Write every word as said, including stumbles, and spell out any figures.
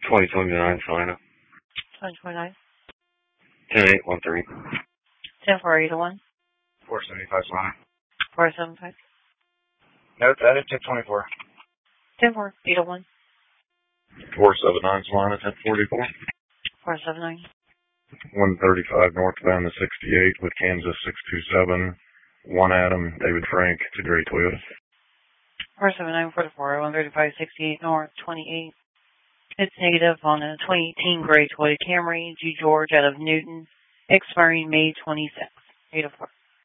twenty twenty-nine, Salina. twenty twenty-nine. ten eight one three. ten four eight one. four seventy-five, Salina. four seven five. No, that is ten twenty-four. ten four eight one. four seven nine, Salina, ten forty-four. four seven nine. one thirty-five northbound to sixty-eight with Kansas six two seven. one Adam, David Frank, to Gray Toyota. four seven nine four four, one thirty-five sixty-eight north, twenty-eight. It's negative on a twenty eighteen Gray Toyota Camry, G. George out of Newton, expiring May twenty-sixth. eight oh four.